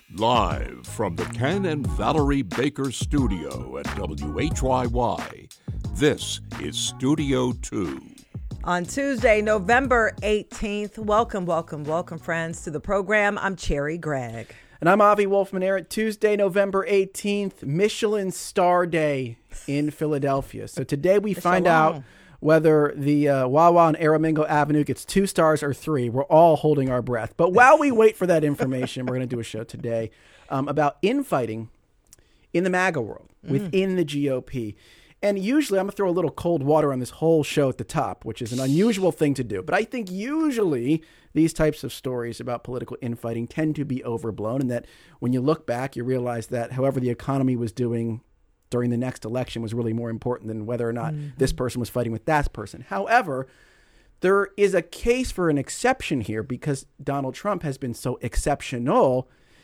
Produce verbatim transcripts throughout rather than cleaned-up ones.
Live from the Ken and Valerie Baker studio at W H Y Y, this is Studio two. On Tuesday, November eighteenth, welcome, welcome, welcome, friends, to the program. I'm Cherry Gregg. And I'm Avi Wolfman-Arent. Tuesday, November eighteenth, Michelin Star Day in Philadelphia. So today we find out whether the uh, Wawa on Aramingo Avenue gets two stars or three. We're all holding our breath. But while we wait for that information, we're going to do a show today um, about infighting in the MAGA world, mm. within the G O P. And usually I'm going to throw a little cold water on this whole show at the top, which is an unusual thing to do. But I think usually these types of stories about political infighting tend to be overblown, and that when you look back, you realize that however the economy was doing during the next election was really more important than whether or not mm-hmm. this person was fighting with that person. However, there is a case for an exception here because Donald Trump has been so exceptional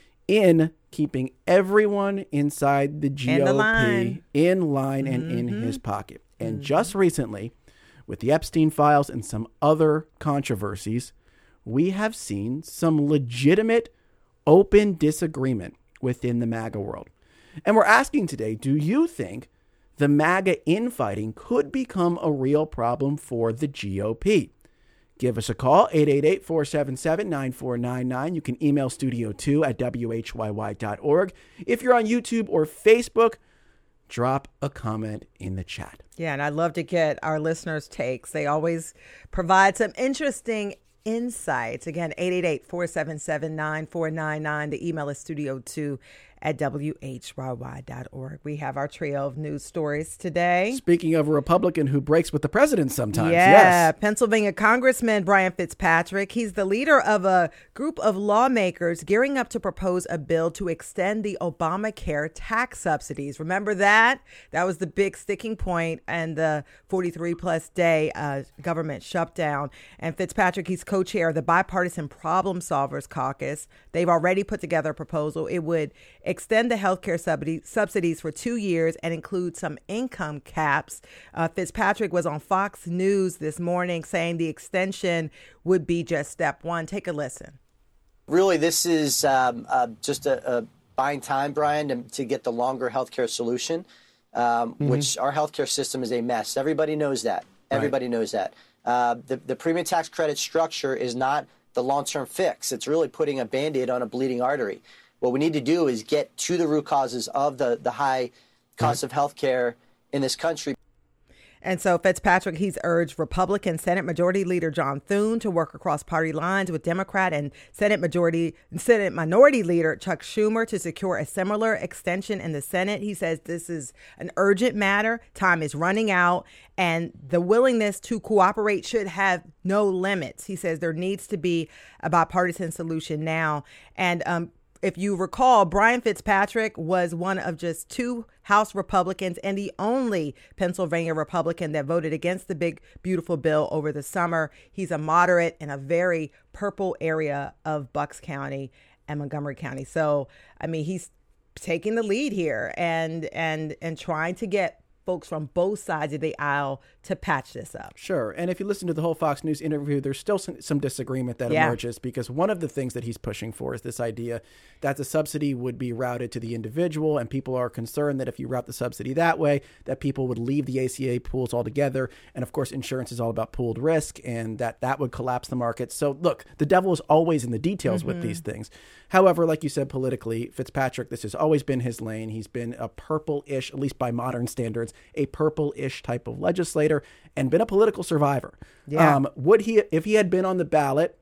in keeping everyone inside the G O P the line. in line and mm-hmm. in his pocket. And mm-hmm. just recently, with the Epstein files and some other controversies, we have seen some legitimate open disagreement within the MAGA world. And we're asking today, do you think the MAGA infighting could become a real problem for the G O P? Give us a call, eight eight eight, four seven seven, nine four nine nine. You can email studio two at W H Y Y dot org. If you're on YouTube or Facebook, drop a comment in the chat. Yeah, and I'd love to get our listeners' takes. They always provide some interesting insights. Again, eight eight eight, four seven seven, nine four nine nine. The email is studio two at W H Y Y dot org. We have our trio of news stories today. Speaking of a Republican who breaks with the president sometimes. Yeah, yes. Pennsylvania Congressman Brian Fitzpatrick. He's the leader of a group of lawmakers gearing up to propose a bill to extend the Obamacare tax subsidies. Remember that? That was the big sticking point and the forty-three plus day uh, government shutdown. And Fitzpatrick, he's co-chair of the Bipartisan Problem Solvers Caucus. They've already put together a proposal. It would extend the healthcare subsidy, subsidies for two years and include some income caps. Uh, Fitzpatrick was on Fox News this morning saying the extension would be just step one. Take a listen. Really, this is um, uh, just a, a buying time, Brian, to, to get the longer healthcare solution, um, mm-hmm. which our healthcare system is a mess. Everybody knows that. Everybody right. knows that. Uh, the, the premium tax credit structure is not the long-term fix. It's really putting a Band-Aid on a bleeding artery. What we need to do is get to the root causes of the, the high cost of health care in this country. And so Fitzpatrick, he's urged Republican Senate Majority Leader John Thune to work across party lines with Democrat and Senate Majority Senate Minority Leader Chuck Schumer to secure a similar extension in the Senate. He says this is an urgent matter. Time is running out, and the willingness to cooperate should have no limits. He says there needs to be a bipartisan solution now. And um if you recall, Brian Fitzpatrick was one of just two House Republicans and the only Pennsylvania Republican that voted against the big, beautiful bill over the summer. He's a moderate in a very purple area of Bucks County and Montgomery County. So, I mean, he's taking the lead here and and and trying to get folks from both sides of the aisle to patch this up. Sure. And if you listen to the whole Fox News interview, there's still some, some disagreement that yeah. emerges because one of the things that he's pushing for is this idea that the subsidy would be routed to the individual, and people are concerned that if you route the subsidy that way, that people would leave the A C A pools altogether. And of course, insurance is all about pooled risk, and that that would collapse the market. So look, the devil is always in the details mm-hmm. with these things. However, like you said, politically, Fitzpatrick, this has always been his lane. He's been a purple-ish, at least by modern standards, a purple-ish type of legislator and been a political survivor. Yeah. Um, would he, if he had been on the ballot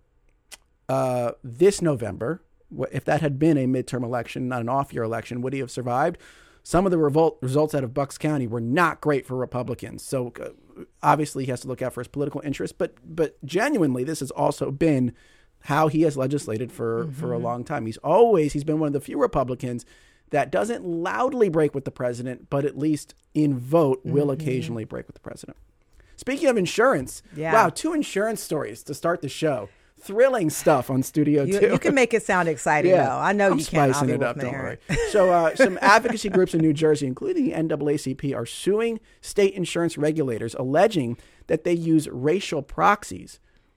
uh, this November, if that had been a midterm election, not an off-year election, would he have survived? Some of the revolt results out of Bucks County were not great for Republicans. So uh, obviously he has to look out for his political interests. But but genuinely, this has also been how he has legislated for, mm-hmm. for a long time. He's always, he's been one of the few Republicans that doesn't loudly break with the president, but at least in vote will mm-hmm. occasionally break with the president. Speaking of insurance, yeah. wow, two insurance stories to start the show. Thrilling stuff on Studio you, two. You can make it sound exciting, yeah, though. I know I'm you can. spicing it up, don't worry. So uh, some advocacy groups in New Jersey, including the N double A C P, are suing state insurance regulators, alleging that they use racial proxies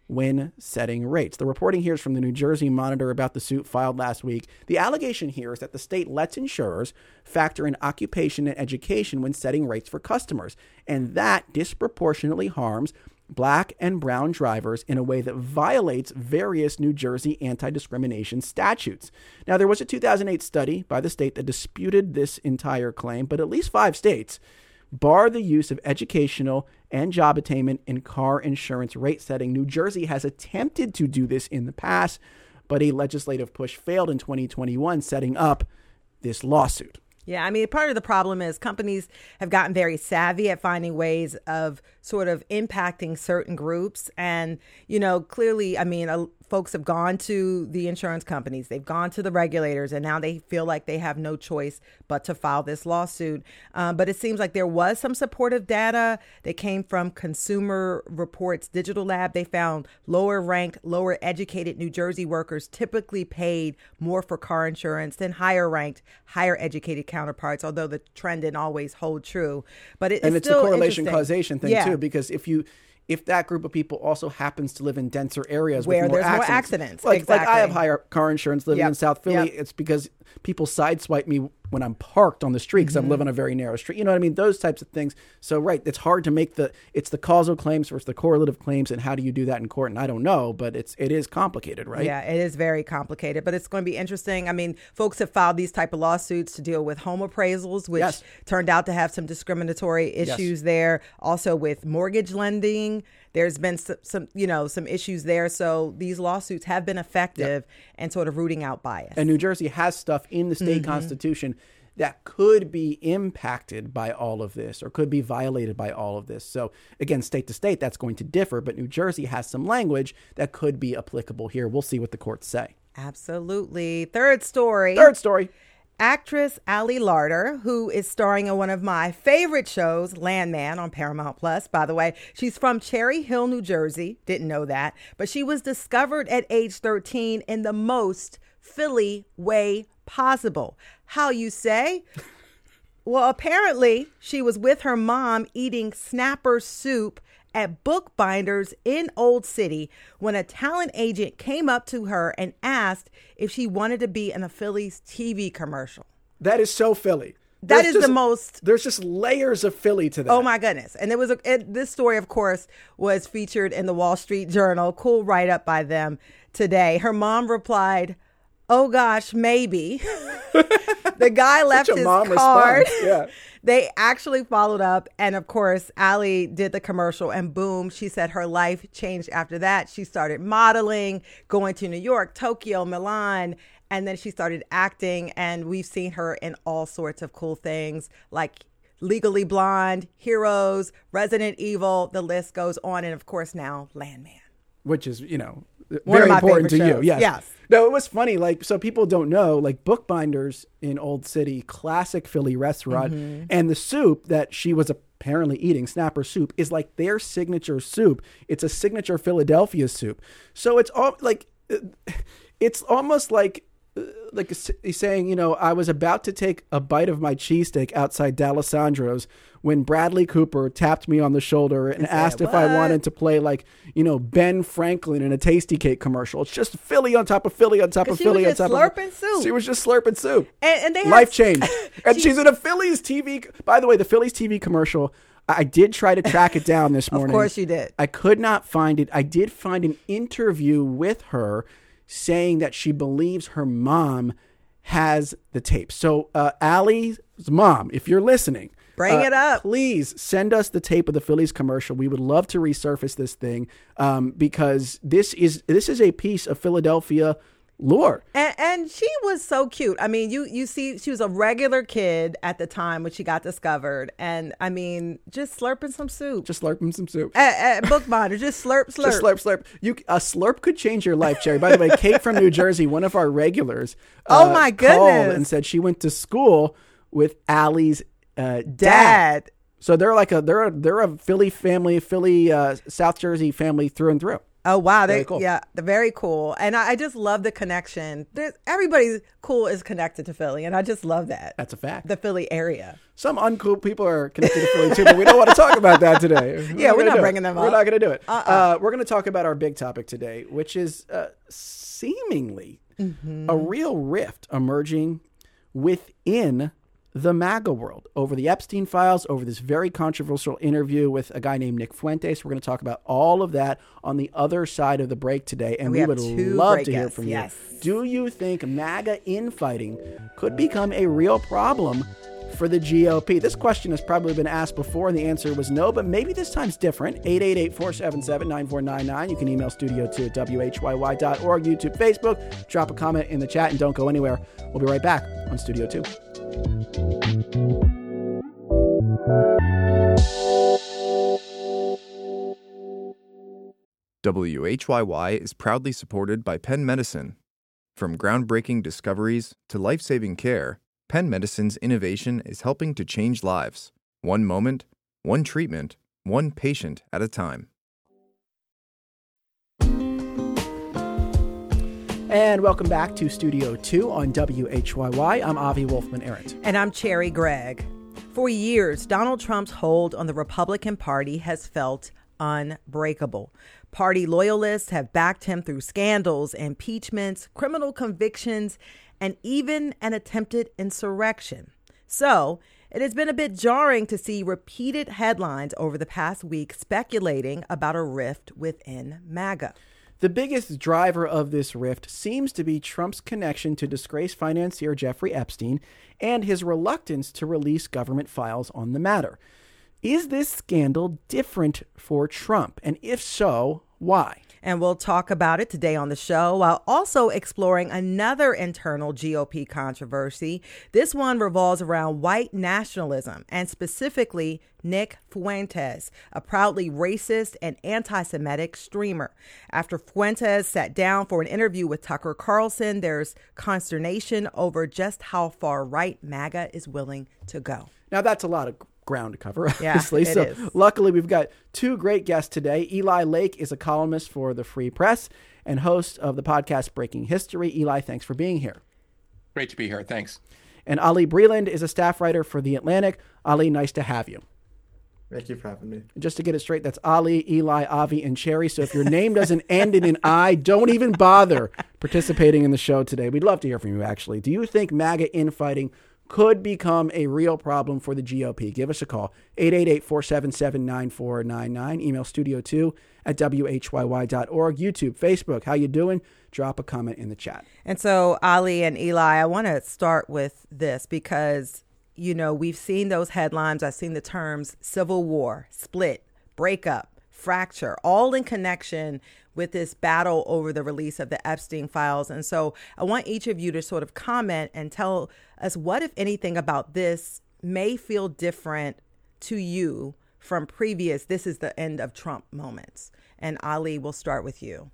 when setting rates. The reporting here is from the New Jersey Monitor about the suit filed last week. The allegation here is that the state lets insurers factor in occupation and education when setting rates for customers, and that disproportionately harms Black and brown drivers in a way that violates various New Jersey anti-discrimination statutes. Now, there was a two thousand eight study by the state that disputed this entire claim, but at least five states bar the use of educational and job attainment in car insurance rate setting. New Jersey has attempted to do this in the past, but a legislative push failed in twenty twenty-one, setting up this lawsuit. Yeah, I mean, part of the problem is companies have gotten very savvy at finding ways of sort of impacting certain groups. And, you know, clearly, I mean, uh, folks have gone to the insurance companies, they've gone to the regulators, and now they feel like they have no choice but to file this lawsuit. Um, but it seems like there was some supportive data that came from Consumer Reports Digital Lab. They found lower ranked, lower educated New Jersey workers typically paid more for car insurance than higher ranked, higher educated counterparts, although the trend didn't always hold true. But it, and it's, it's still a correlation interesting. causation thing, yeah. too, because if you if that group of people also happens to live in denser areas where with more there's accidents, more accidents, like, exactly. like I have higher car insurance living yep. in South Philly, yep. it's because people sideswipe me when I'm parked on the street because mm-hmm. I live on a very narrow street. You know what I mean? Those types of things. So, right, it's hard to make the, it's the causal claims versus the correlative claims, and how do you do that in court? And I don't know, but it's, it is complicated, right? Yeah, it is very complicated, but it's going to be interesting. I mean, folks have filed these type of lawsuits to deal with home appraisals, which yes. turned out to have some discriminatory issues yes. there. Also with mortgage lending, there's been some, some, you know, some issues there. So these lawsuits have been effective yep. and sort of rooting out bias. And New Jersey has stuff in the state mm-hmm. constitution that could be impacted by all of this or could be violated by all of this. So again, state to state, that's going to differ, but New Jersey has some language that could be applicable here. We'll see what the courts say. Absolutely. Third story. Third story. Actress Ali Larter, who is starring in one of my favorite shows, Landman, on Paramount Plus, by the way. She's from Cherry Hill, New Jersey. Didn't know that. But she was discovered at age thirteen in the most Philly way possible. How you say? Well, apparently she was with her mom eating snapper soup at Bookbinders in Old City when a talent agent came up to her and asked if she wanted to be in a Phillies T V commercial. That is so Philly. That there's is just, the most. There's just layers of Philly to that. Oh, my goodness. And it was a, it, this story, of course, was featured in the Wall Street Journal. Cool write up by them today. Her mom replied, "Oh, gosh, maybe." The guy left his card. Yeah. They actually followed up. And of course, Ali did the commercial and boom, she said her life changed after that. She started modeling, going to New York, Tokyo, Milan. And then she started acting. And we've seen her in all sorts of cool things like Legally Blonde, Heroes, Resident Evil. The list goes on. And of course, now Landman. Which is, you know, One very of my important to shows. you. Yes. yes. No, it was funny. Like, so people don't know, like Bookbinders in Old City, classic Philly restaurant. Mm-hmm. And the soup that she was apparently eating, snapper soup, is like their signature soup. It's a signature Philadelphia soup. So it's all like, it's almost like, like he's saying, you know, I was about to take a bite of my cheesesteak outside D'Alessandro's when Bradley Cooper tapped me on the shoulder and asked if I wanted to play, like, you know, Ben Franklin in a Tasty Cake commercial. It's just Philly on top of Philly on top of Philly on top of... She was just slurping soup. She was just slurping soup. And, and they had... Life changed. And she's in a Phillies T V... By the way, the Phillies T V commercial, I did try to track it down this morning. Of course you did. I could not find it. I did find an interview with her saying that she believes her mom has the tape. So uh, Ali's mom, if you're listening, bring uh, it up. Please send us the tape of the Phillies commercial. We would love to resurface this thing um, because this is this is a piece of Philadelphia lore. And, and she was so cute. I mean, you you see, she was a regular kid at the time when she got discovered. And I mean, just slurping some soup. Just slurping some soup. At, at Bookbinder, just slurp, slurp. Just slurp, slurp. You, a slurp could change your life, Cherry. By the way, Kate from New Jersey, one of our regulars, oh uh, my goodness, called and said she went to school with Ali's uh, dad. dad. So they're like a they're a, they're a Philly family, Philly uh, South Jersey family through and through. Oh, wow. Very They, cool. Yeah, they're very cool. And I, I just love the connection. There's, everybody cool is connected to Philly, and I just love that. That's a fact. The Philly area. Some uncool people are connected to Philly too, but we don't want to talk about that today. Yeah, we're gonna not do bringing it. them We're up. not going to do it. Uh-uh. Uh, we're going to talk about our big topic today, which is uh, seemingly Mm-hmm. a real rift emerging within the MAGA world over the Epstein files, over this very controversial interview with a guy named Nick Fuentes. We're going to talk about all of that on the other side of the break today, and We we, have would two love great to hear guests, from yes. you. Do you think MAGA infighting could become a real problem for the G O P? This question has probably been asked before, and the answer was no, but maybe this time's different. eight eight eight, four seven seven, nine four nine nine. You can email studio two at W H Y Y dot org, YouTube, Facebook. Drop a comment in the chat and don't go anywhere. We'll be right back on Studio two. W H Y Y is proudly supported by Penn Medicine. From groundbreaking discoveries to life-saving care, Penn Medicine's innovation is helping to change lives, one moment, one treatment, one patient at a time. And welcome back to Studio two on W H Y Y. I'm Avi Wolfman-Arent. And I'm Cherry Gregg. For years, Donald Trump's hold on the Republican Party has felt unbreakable. Party loyalists have backed him through scandals, impeachments, criminal convictions, and even an attempted insurrection. So, it has been a bit jarring to see repeated headlines over the past week speculating about a rift within MAGA. The biggest driver of this rift seems to be Trump's connection to disgraced financier Jeffrey Epstein and his reluctance to release government files on the matter. Is this scandal different for Trump? And if so, why? And we'll talk about it today on the show while also exploring another internal G O P controversy. This one revolves around white nationalism and specifically Nick Fuentes, a proudly racist and anti-Semitic streamer. After Fuentes sat down for an interview with Tucker Carlson, there's consternation over just how far right MAGA is willing to go. Now, that's a lot of ground to cover, Yeah, obviously. it So is. luckily, we've got two great guests today. Eli Lake is a columnist for the Free Press and host of the podcast Breaking History. Eli, thanks for being here. Great to be here. Thanks. And Ali Breland is a staff writer for The Atlantic. Ali, nice to have you. Thank you for having me. Just to get it straight, that's Ali, Eli, Avi, and Cherry. So if your name doesn't end in an I, don't even bother participating in the show today. We'd love to hear from you, actually. Do you think MAGA infighting could become a real problem for the G O P? Give us a call, eight eight eight, four seven seven, nine four nine nine. Email studio two at W H Y Y dot org. YouTube, Facebook, how you doing? Drop a comment in the chat. And so, Ali and Eli, I want to start with this because, you know, we've seen those headlines. I've seen the terms civil war, split, breakup, fracture, all in connection with this battle over the release of the Epstein files. And so I want each of you to sort of comment and tell us what, if anything, about this may feel different to you from previous "this is the end of Trump" moments. And Ali, we'll start with you.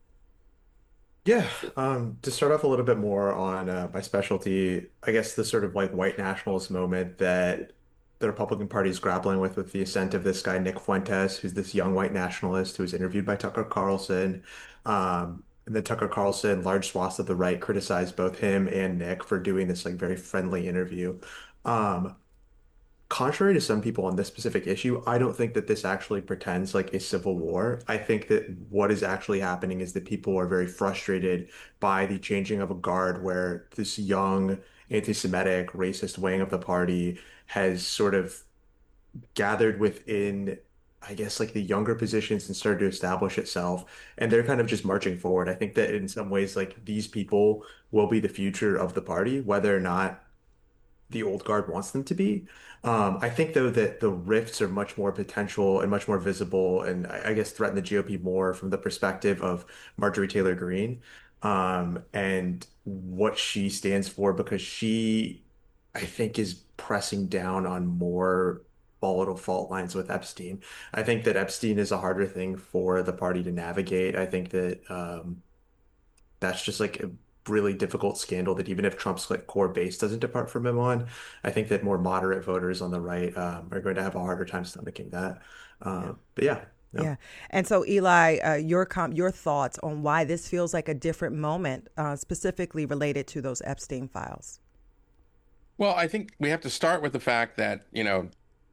Yeah, um, to start off a little bit more on uh, my specialty, I guess the sort of like white nationalist moment that the Republican Party is grappling with, with the ascent of this guy, Nick Fuentes, who's this young white nationalist who was interviewed by Tucker Carlson. Um, and then Tucker Carlson, large swaths of the right, criticized both him and Nick for doing this like very friendly interview. Um, Contrary to some people on this specific issue, I don't think that this actually pretends like a civil war. I think that what is actually happening is that people are very frustrated by the changing of a guard where this young anti-Semitic racist wing of the party has sort of gathered within, I guess, like the younger positions and started to establish itself. And they're kind of just marching forward. I think that in some ways, like these people will be the future of the party, whether or not the old guard wants them to be. Um, I think, though, that the rifts are much more potential and much more visible and I, I guess threaten the G O P more from the perspective of Marjorie Taylor Greene um, and what she stands for, because she, I think, is pressing down on more volatile fault lines with Epstein. I think that Epstein is a harder thing for the party to navigate. I think that um, that's just like a really difficult scandal that even if Trump's like core base doesn't depart from him on, I think that more moderate voters on the right um, are going to have a harder time stomaching that. Um, but yeah, No. Yeah. And so, Eli, uh, your com- your thoughts on why this feels like a different moment, uh, specifically related to those Epstein files? Well, I think we have to start with the fact that, you know,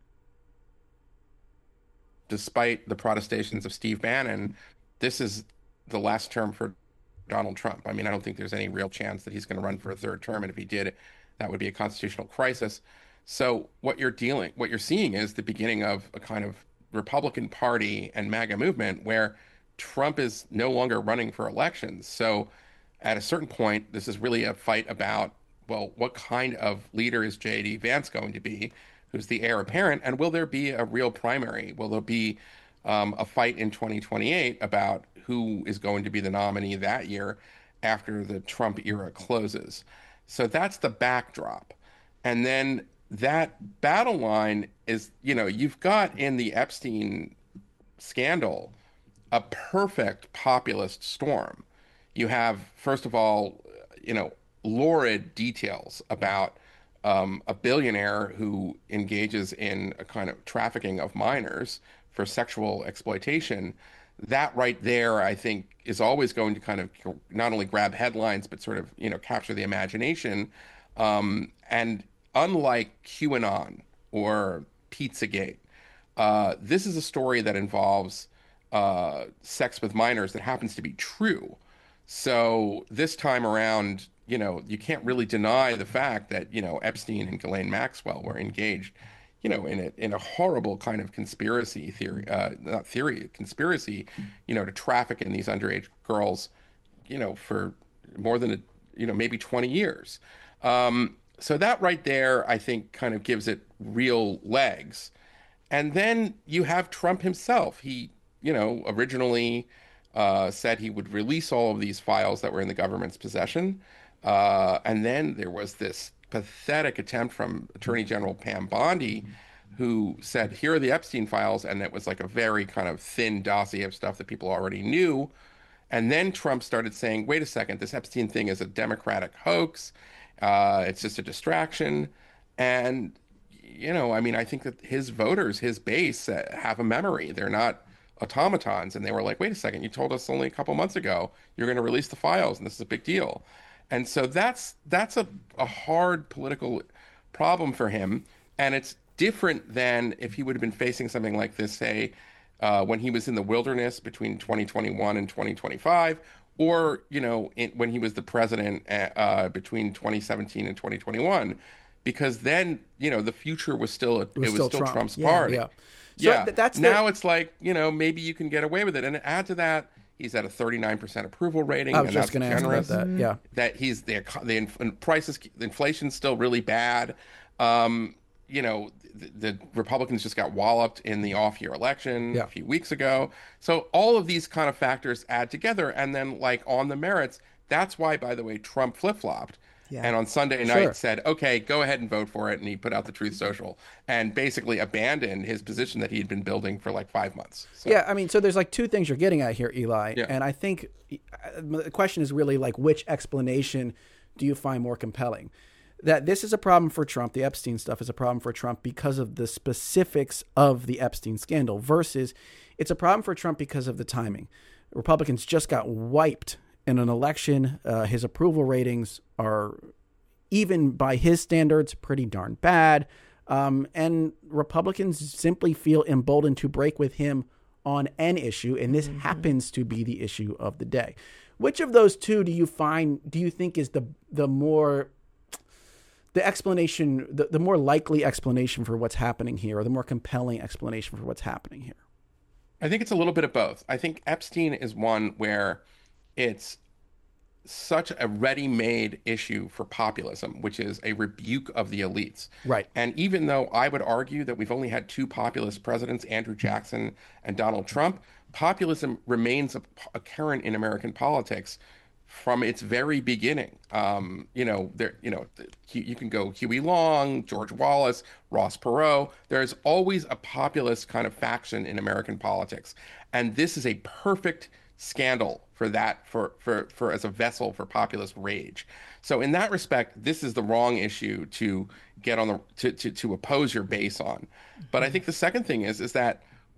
despite the protestations of Steve Bannon, this is the last term for Donald Trump. I mean, I don't think there's any real chance that he's going to run for a third term. And if he did, that would be a constitutional crisis. So what you're dealing, what you're seeing is the beginning of a kind of Republican Party and MAGA movement where Trump is no longer running for elections. So at a certain point, this is really a fight about, well, what kind of leader is J D Vance going to be, who's the heir apparent, and will there be a real primary? Will there be um, a fight in twenty twenty-eight about who is going to be the nominee that year after the Trump era closes? So that's the backdrop. And then that battle line is, you know, you've got in the Epstein scandal a perfect populist storm. You have, first of all, you know, lurid details about um, a billionaire who engages in a kind of trafficking of minors for sexual exploitation. That right there, I think, is always going to kind of not only grab headlines, but sort of, you know, capture the imagination. Um, and unlike QAnon or Pizzagate, uh, this is a story that involves uh, sex with minors that happens to be true. So this time around, you know, you can't really deny the fact that, you know, Epstein and Ghislaine Maxwell were engaged, you know, in a in a horrible kind of conspiracy theory, uh, not theory, conspiracy, you know, to traffic in these underage girls, you know, for more than a, you know, maybe twenty years. Um, so that right there, I think, kind of gives it real legs. And then you have Trump himself. He, you know, originally uh, said he would release all of these files that were in the government's possession. Uh, and then there was this pathetic attempt from Attorney General Pam Bondi, who said, here are the Epstein files. And it was like a very kind of thin dossier of stuff that people already knew. And then Trump started saying, wait a second, this Epstein thing is a Democratic hoax. Uh, it's just a distraction. And, you know, I mean, I think that his voters, his base, uh, have a memory. They're not automatons. And they were like, wait a second, you told us only a couple months ago you're going to release the files, and this is a big deal. And so that's that's a, a hard political problem for him. And it's different than if he would have been facing something like this, say, uh, when he was in the wilderness between twenty twenty-one and twenty twenty-five, or, you know, in, when he was the president uh, between twenty seventeen and twenty twenty-one, because then, you know, the future was still, it was, it was still, still Trump. Trump's yeah, party. Yeah. So yeah. Th- that's now the... it's like, you know, maybe you can get away with it. And add to that, he's at a thirty-nine percent approval rating. I was and just going to ask about that. Yeah. That he's the, the inf- prices, the inflation's still really bad. Um, you know, the, the Republicans just got walloped in the off-year election yeah. a few weeks ago. So all of these kind of factors add together. And then, like, on the merits, that's why, by the way, Trump flip-flopped. Yeah. And on Sunday night sure. said, okay, go ahead and vote for it. And he put out the Truth Social and basically abandoned his position that he had been building for like five months. So. Yeah, I mean, so there's like two things you're getting at here, Eli. Yeah. And I think the question is really like, which explanation do you find more compelling? That this is a problem for Trump, the Epstein stuff is a problem for Trump because of the specifics of the Epstein scandal, versus it's a problem for Trump because of the timing. Republicans just got wiped in an election. Uh, his approval ratings are, even by his standards, pretty darn bad. Um, and Republicans simply feel emboldened to break with him on an issue, and this mm-hmm. happens to be the issue of the day. Which of those two do you find, do you think is the the more, the explanation, the, the more likely explanation for what's happening here, or the more compelling explanation for what's happening here? I think it's a little bit of both. I think Epstein is one where it's such a ready-made issue for populism, which is a rebuke of the elites. Right. And even though I would argue that we've only had two populist presidents, Andrew Jackson and Donald Trump, populism remains a, a current in American politics from its very beginning. Um, you know, there, you know, you, you can go Huey Long, George Wallace, Ross Perot. There's always a populist kind of faction in American politics. And this is a perfect scandal for that, for, for, for as a vessel for populist rage. So in that respect, this is the wrong issue to get on the, to, to, to oppose your base on. But I think the second thing is, is that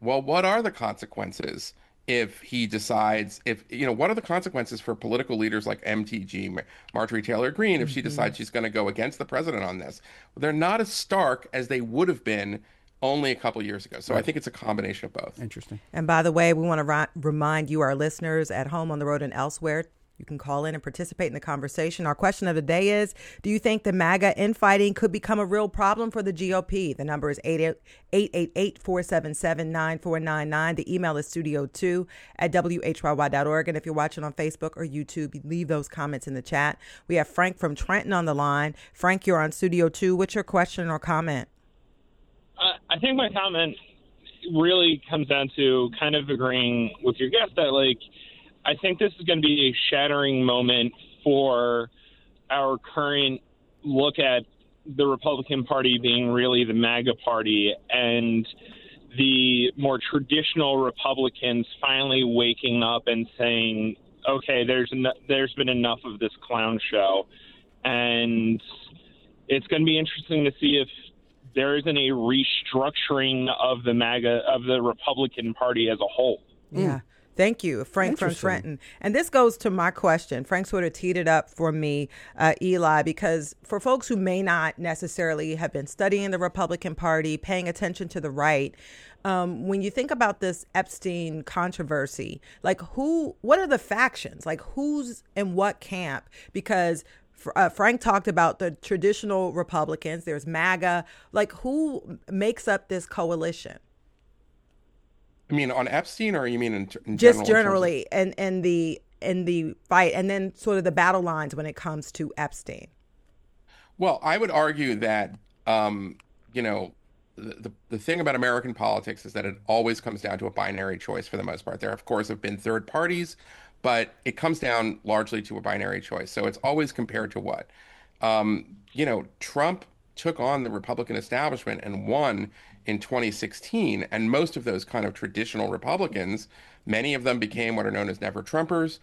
well, what are the consequences if he decides, if, you know, what are the consequences for political leaders like M T G, Marjorie Taylor Greene, if she decides she's going to go against the president on this? They're not as stark as they would have been only a couple years ago. So right. I think it's a combination of both. Interesting. And by the way, we want to ri- remind you, our listeners at home, on the road, and elsewhere, you can call in and participate in the conversation. Our question of the day is, do you think the MAGA infighting could become a real problem for the G O P? The number is eight eight eight, four seven seven, nine four nine nine. The email is studio two at W H Y Y dot org. And if you're watching on Facebook or YouTube, leave those comments in the chat. We have Frank from Trenton on the line. Frank, you're on Studio two. What's your question or comment? Uh, I think my comment really comes down to kind of agreeing with your guest that, like, I think this is going to be a shattering moment for our current look at the Republican Party being really the MAGA party, and the more traditional Republicans finally waking up and saying, okay, there's en- there's been enough of this clown show. And it's going to be interesting to see if there isn't a restructuring of the MAGA, of the Republican Party as a whole. Yeah. Thank you, Frank from Trenton. And this goes to my question. Frank sort of teed it up for me, uh, Eli, because for folks who may not necessarily have been studying the Republican Party, paying attention to the right, um, when you think about this Epstein controversy, like who, what are the factions? Like who's in what camp? Because uh, Frank talked about the traditional Republicans. There's MAGA. Like who makes up this coalition? I mean, on Epstein, or you mean in, in just general, generally, and in, in the in the fight, and then sort of the battle lines when it comes to Epstein? Well, I would argue that um, you know the, the the thing about American politics is that it always comes down to a binary choice for the most part. There, of course, have been third parties, but it comes down largely to a binary choice. So it's always compared to what, um, you know, Trump took on the Republican establishment and won in twenty sixteen, and most of those kind of traditional Republicans, many of them became what are known as never Trumpers.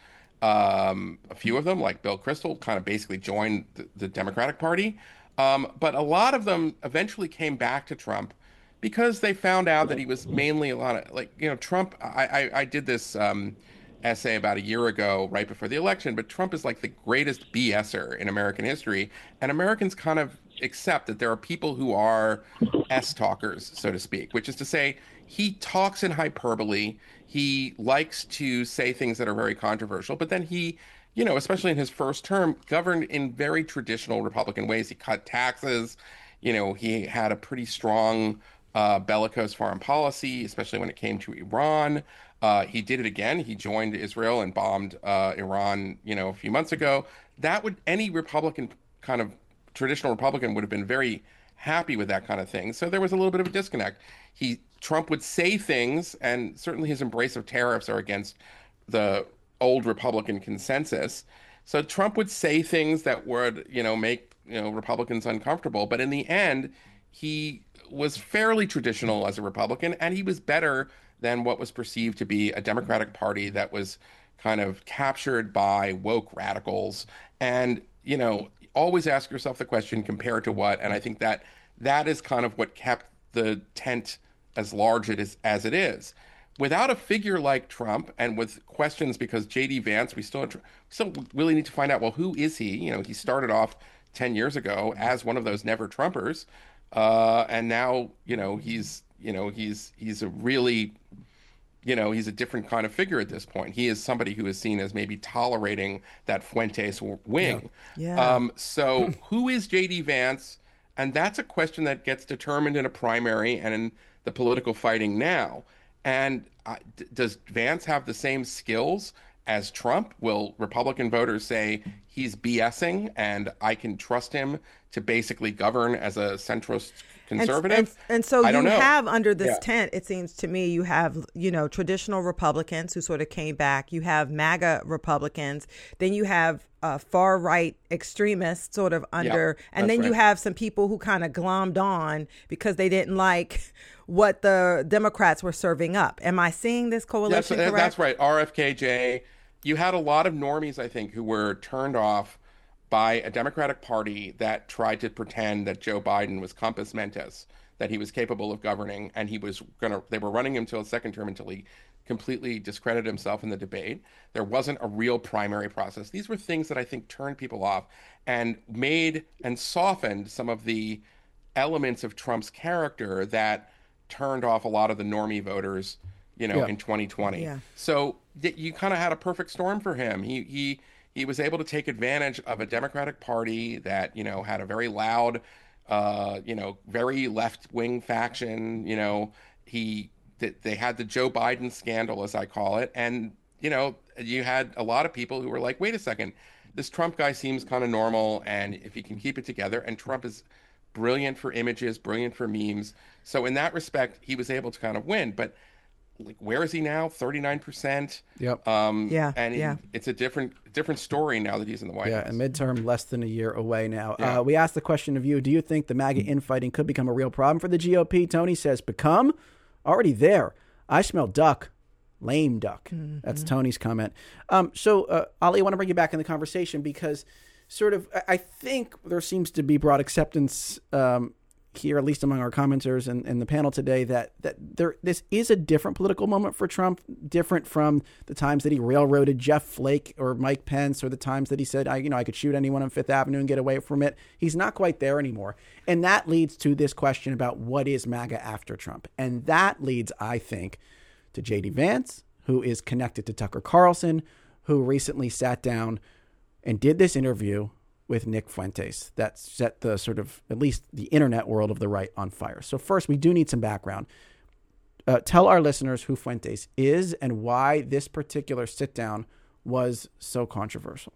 Um, a few of them, like Bill Kristol, kind of basically joined the, the Democratic Party. Um, but a lot of them eventually came back to Trump because they found out that he was mainly a lot of, like, you know, Trump, I, I, I did this um, essay about a year ago, right before the election, but Trump is like the greatest BSer in American history. And Americans kind of accept that there are people who are S-talkers, so to speak, which is to say he talks in hyperbole. He likes to say things that are very controversial, but then he, you know, especially in his first term, governed in very traditional Republican ways. He cut taxes. You know, he had a pretty strong uh, bellicose foreign policy, especially when it came to Iran. Uh, he did it again. He joined Israel and bombed uh, Iran, you know, a few months ago. That would, any Republican kind of traditional Republican would have been very happy with that kind of thing. So there was a little bit of a disconnect. He Trump would say things, and certainly his embrace of tariffs are against the old Republican consensus. So Trump would say things that would, you know, make, you know, Republicans uncomfortable. But in the end, he was fairly traditional as a Republican, and he was better than what was perceived to be a Democratic Party that was kind of captured by woke radicals. And, you know, always ask yourself the question, compared to what? And I think that that is kind of what kept the tent as large as, as it is. Without a figure like Trump, and with questions, because J D Vance, we still, we still really need to find out, well, who is he? You know, he started off ten years ago as one of those never Trumpers. Uh, and now, you know, he's, you know, he's, he's a really, you know, he's a different kind of figure at this point. He is somebody who is seen as maybe tolerating that Fuentes wing. Yeah. Yeah. Um, so who is J D Vance? And that's a question that gets determined in a primary and in the political fighting now. And uh, d- does Vance have the same skills as Trump? Will Republican voters say he's BSing and I can trust him to basically govern as a centrist conservative? And, and, and so I you don't know. have under this Yeah. tent, it seems to me, you have, you know, traditional Republicans who sort of came back. You have MAGA Republicans. Then you have uh, far right extremists sort of under. Yeah, and then that's you right. have some people who kind of glommed on because they didn't like what the Democrats were serving up. Am I seeing this coalition That's, correct? that's right. R F K J. You had a lot of normies, I think, who were turned off by a Democratic Party that tried to pretend that Joe Biden was compos mentis, that he was capable of governing, and he was gonna. They were running him to a second term until he completely discredited himself in the debate. There wasn't a real primary process. These were things that I think turned people off and made and softened some of the elements of Trump's character that turned off a lot of the normie voters, you know, yeah. in twenty twenty. Yeah. So you kind of had a perfect storm for him. He he he was able to take advantage of a Democratic Party that, you know, had a very loud, uh, you know, very left-wing faction. You know, he they had the Joe Biden scandal, as I call it, and you know, you had a lot of people who were like, wait a second, this Trump guy seems kind of normal, and if he can keep it together, and Trump is brilliant for images, brilliant for memes. So in that respect, he was able to kind of win. But like, where is he now? thirty-nine percent. Yep. Um, yeah. And yeah. It, it's a different different story now that he's in the White yeah, House. Yeah, a midterm less than a year away now. Yeah. Uh, we asked the question of you, do you think the MAGA infighting could become a real problem for the G O P? Tony says, become? Already there. I smell duck. Lame duck. Mm-hmm. That's Tony's comment. Um, so, uh, Ali, I want to bring you back in the conversation because sort of, I think there seems to be broad acceptance um, here, at least among our commenters and, and the panel today, that that there this is a different political moment for Trump, different from the times that he railroaded Jeff Flake or Mike Pence, or the times that he said, I you know, I could shoot anyone on Fifth Avenue and get away from it. He's not quite there anymore. And that leads to this question about what is MAGA after Trump. And that leads, I think, to J D Vance, who is connected to Tucker Carlson, who recently sat down and did this interview with Nick Fuentes that set the sort of, at least the internet world of the right on fire. So first, we do need some background. Uh, tell our listeners who Fuentes is and why this particular sit down was so controversial.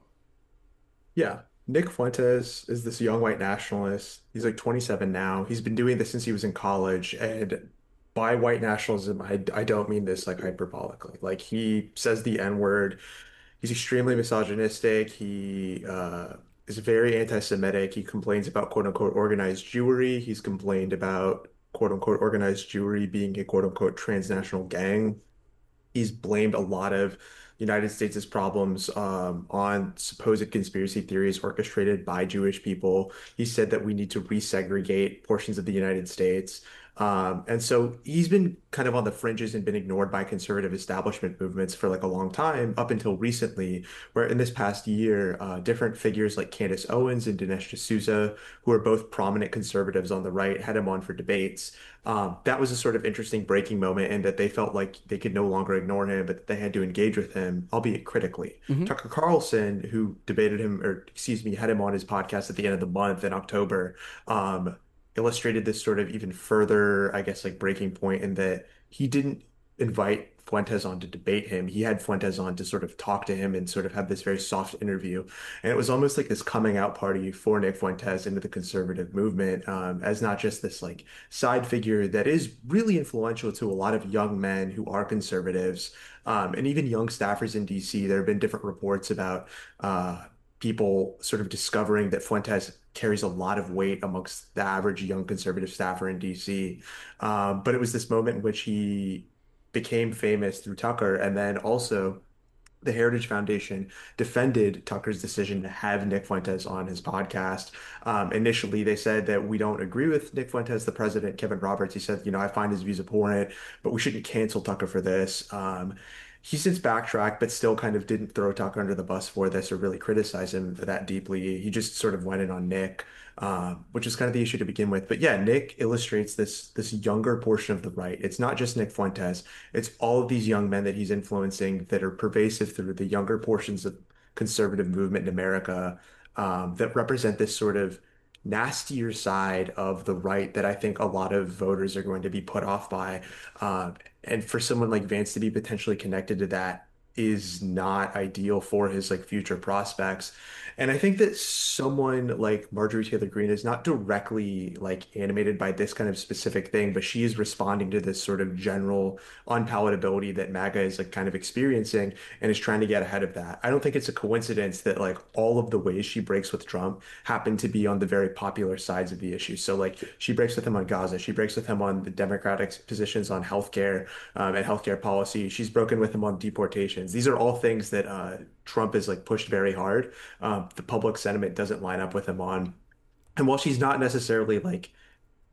Yeah. Nick Fuentes is this young white nationalist. He's like twenty-seven now. He's been doing this since he was in college. And by white nationalism, I, I don't mean this like hyperbolically. Like, he says the N-word. He's extremely misogynistic. He uh, is very anti-Semitic. He complains about quote-unquote organized Jewry. He's complained about quote-unquote organized Jewry being a quote-unquote transnational gang. He's blamed a lot of United States' problems um, on supposed conspiracy theories orchestrated by Jewish people. He said that we need to resegregate portions of the United States. Um, and so he's been kind of on the fringes and been ignored by conservative establishment movements for like a long time, up until recently, where in this past year, uh, different figures like Candace Owens and Dinesh D'Souza, who are both prominent conservatives on the right, had him on for debates. Um, that was a sort of interesting breaking moment, in that they felt like they could no longer ignore him, but they had to engage with him, albeit critically. Mm-hmm. Tucker Carlson, who debated him, or excuse me, had him on his podcast at the end of the month in October, um, illustrated this sort of even further, I guess, like breaking point, in that he didn't invite Fuentes on to debate him. He had Fuentes on to sort of talk to him and sort of have this very soft interview. And it was almost like this coming out party for Nick Fuentes into the conservative movement, um, as not just this like side figure that is really influential to a lot of young men who are conservatives, um, and even young staffers in D C. There have been different reports about uh, people sort of discovering that Fuentes carries a lot of weight amongst the average young conservative staffer in D C. Um, but it was this moment in which he became famous through Tucker. And then also the Heritage Foundation defended Tucker's decision to have Nick Fuentes on his podcast. Um, initially, they said that we don't agree with Nick Fuentes, the president, Kevin Roberts. He said, you know, I find his views abhorrent, but we shouldn't cancel Tucker for this. Um, He since backtracked, but still kind of didn't throw Tucker under the bus for this or really criticize him that deeply. He just sort of went in on Nick, uh, which is kind of the issue to begin with. But yeah, Nick illustrates this this younger portion of the right. It's not just Nick Fuentes. It's all of these young men that he's influencing that are pervasive through the younger portions of conservative movement in America, um, that represent this sort of nastier side of the right that I think a lot of voters are going to be put off by. Uh, and for someone like Vance to be potentially connected to that is not ideal for his like future prospects. And I think that someone like Marjorie Taylor Greene is not directly like animated by this kind of specific thing, but she is responding to this sort of general unpalatability that MAGA is like kind of experiencing and is trying to get ahead of that. I don't think it's a coincidence that like all of the ways she breaks with Trump happen to be on the very popular sides of the issue. So like she breaks with him on Gaza, she breaks with him on the Democratic positions on healthcare um, and healthcare policy. She's broken with him on deportation. These are all things that uh, Trump has like pushed very hard. Um, the public sentiment doesn't line up with him on. And while she's not necessarily like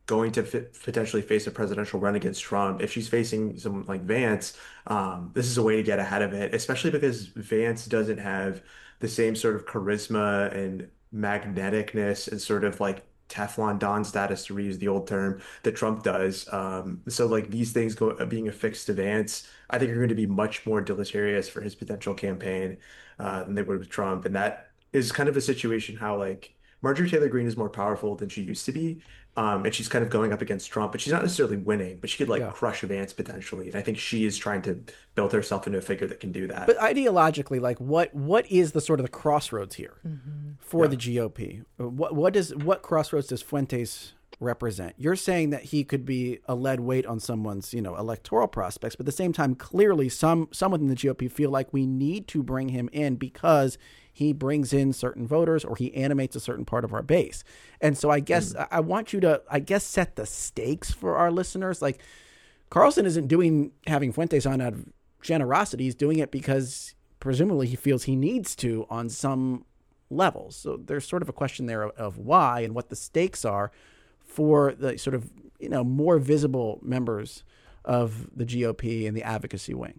going to fi potentially face a presidential run against Trump, if she's facing someone like Vance, um, this is a way to get ahead of it, especially because Vance doesn't have the same sort of charisma and magneticness and sort of like Teflon Don status, to reuse the old term, that Trump does. Um, so like these things go being affixed to Vance, I think are going to be much more deleterious for his potential campaign uh, than they would with Trump. And that is kind of a situation how like Marjorie Taylor Greene is more powerful than she used to be. Um, and she's kind of going up against Trump, but she's not necessarily winning, but she could like Yeah. crush Vance potentially. And I think she is trying to build herself into a figure that can do that. But ideologically, like what what is the sort of the crossroads here for Yeah. the G O P? What what does what crossroads does Fuentes represent? You're saying that he could be a lead weight on someone's, you know, electoral prospects, but at the same time, clearly some some within the G O P feel like we need to bring him in because he brings in certain voters or he animates a certain part of our base. And so I guess mm. I want you to, I guess, set the stakes for our listeners. Like Carlson isn't doing having Fuentes on out of generosity. He's doing it because presumably he feels he needs to on some levels. So there's sort of a question there of, of why and what the stakes are for the sort of, you know, more visible members of the G O P and the advocacy wing.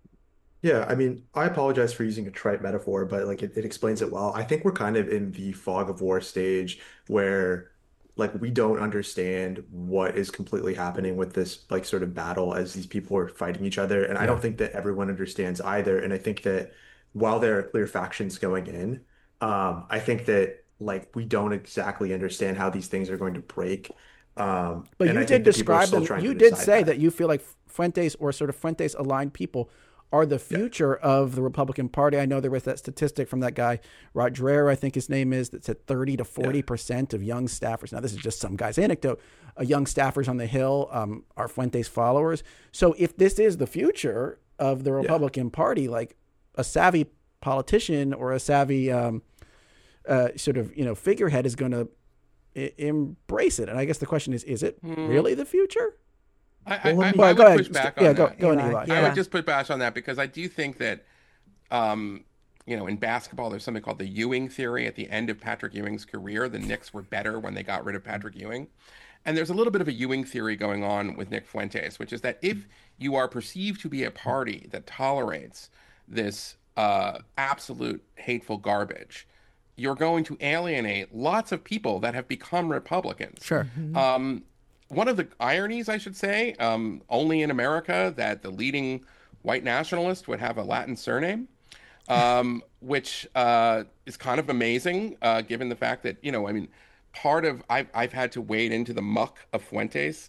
Yeah, I mean, I apologize for using a trite metaphor, but like it, it explains it well. I think we're kind of in the fog of war stage where like we don't understand what is completely happening with this like sort of battle as these people are fighting each other. And I don't think that everyone understands either. And I think that while there are clear factions going in, um, I think that like we don't exactly understand how these things are going to break. Um, But and you I did think that people are describe still them. trying You to did decide say that you feel like Fuentes or sort of Fuentes aligned people are the future yeah. of the Republican Party. I know there was that statistic from that guy, Rodriguez, I think his name is, that said thirty to forty percent yeah. of young staffers. Now, this is just some guy's anecdote. Uh, young staffers on the Hill um, are Fuentes followers. So if this is the future of the Republican yeah. Party, like a savvy politician or a savvy um, uh, sort of, you know, figurehead is going to I- embrace it. And I guess the question is, is it mm. really the future? I, I, well, I, well, I go would ahead. push back yeah, on go, that. Go Eli. on, Eli. Yeah. I would just put back on that because I do think that, um, you know, in basketball, there's something called the Ewing theory. At the end of Patrick Ewing's career, the Knicks were better when they got rid of Patrick Ewing. And there's a little bit of a Ewing theory going on with Nick Fuentes, which is that if you are perceived to be a party that tolerates this uh, absolute hateful garbage, you're going to alienate lots of people that have become Republicans. Sure. Mm-hmm. Um, one of the ironies, I should say, um, only in America that the leading white nationalist would have a Latin surname, um, which uh, is kind of amazing, uh, given the fact that, you know, I mean, part of, I've, I've had to wade into the muck of Fuentes.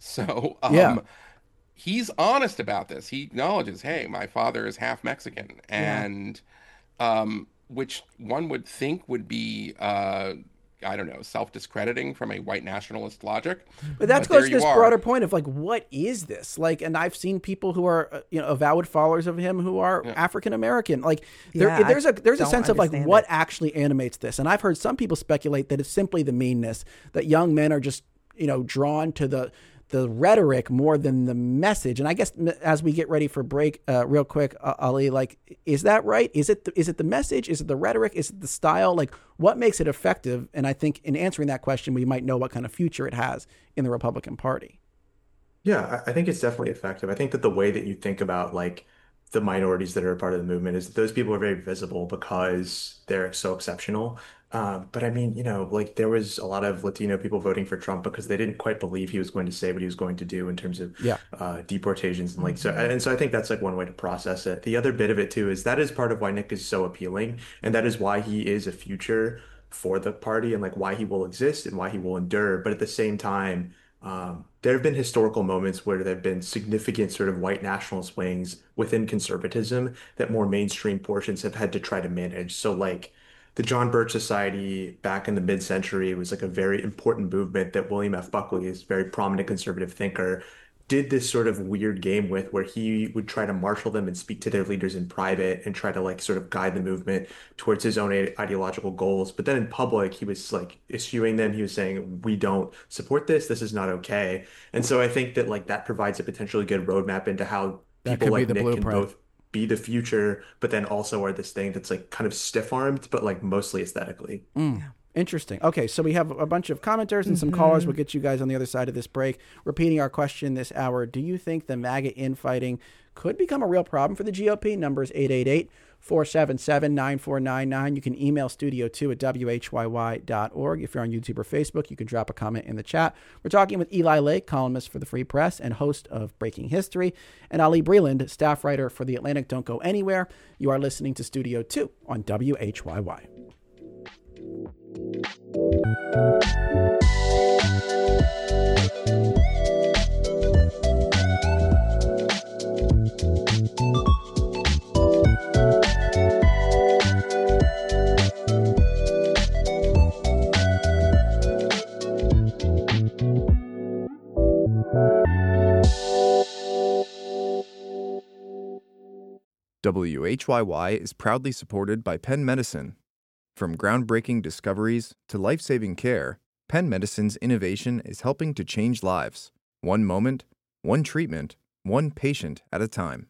So um, yeah. he's honest about this. He acknowledges, hey, my father is half Mexican. And yeah. um, which one would think would be, uh, I don't know, self-discrediting from a white nationalist logic. But that goes to this broader point of like, what is this? Like, and I've seen people who are, you know, avowed followers of him who are yeah. African-American. Like there, yeah, there's a, there's a sense of like what it. actually animates this. And I've heard some people speculate that it's simply the meanness, that young men are just, you know, drawn to the, the rhetoric more than the message. And I guess as we get ready for break, uh, real quick, uh, Ali, like, is that right? Is it, the, is it the message? Is it the rhetoric? Is it the style? Like, what makes it effective? And I think in answering that question, we might know what kind of future it has in the Republican Party. Yeah, I think it's definitely effective. I think that the way that you think about like the minorities that are a part of the movement is that those people are very visible because they're so exceptional. Um, but I mean, you know, like there was a lot of Latino people voting for Trump because they didn't quite believe he was going to say what he was going to do in terms of yeah. uh, deportations and like so. And so I think that's like one way to process it. The other bit of it too is that is part of why Nick is so appealing, and that is why he is a future for the party and like why he will exist and why he will endure. But at the same time, um, there have been historical moments where there have been significant sort of white nationalist wings within conservatism that more mainstream portions have had to try to manage. So like the John Birch Society back in the mid-century was like a very important movement that William F. Buckley, is a very prominent conservative thinker, did this sort of weird game with, where he would try to marshal them and speak to their leaders in private and try to like sort of guide the movement towards his own ideological goals. But then in public, he was like eschewing them. He was saying, we don't support this. This is not okay. And so I think that like that provides a potentially good roadmap into how that people like Nick blueprint. Can both be the future, but then also are this thing that's like kind of stiff-armed, but like mostly aesthetically. Mm. Interesting. Okay, so we have a bunch of commenters and some mm-hmm. callers. We'll get you guys on the other side of this break. Repeating our question this hour, do you think the MAGA infighting could become a real problem for the G O P? Number is eight eight eight, four seven seven, nine four nine nine. You can email studio two at W H Y Y dot org. If you're on YouTube or Facebook, you can drop a comment in the chat. We're talking with Eli Lake, columnist for the Free Press and host of Breaking History, and Ali Breland, staff writer for The Atlantic. Don't go anywhere. You are listening to Studio two on W H Y Y. W H Y Y is proudly supported by Penn Medicine. From groundbreaking discoveries to life-saving care, Penn Medicine's innovation is helping to change lives. One moment, one treatment, one patient at a time.